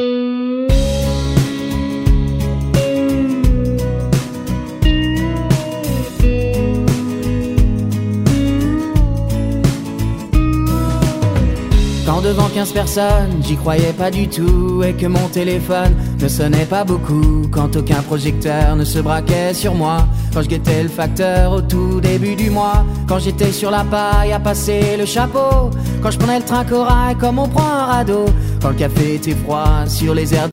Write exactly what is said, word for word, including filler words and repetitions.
Quand devant quinze personnes, j'y croyais pas du tout, et que mon téléphone ne sonnait pas beaucoup, quand aucun projecteur ne se braquait sur moi, quand je guettais le facteur au tout début du mois, quand j'étais sur la paille à passer le chapeau, quand je prenais le train corail comme on prend un radeau, quand le café était froid sur les airs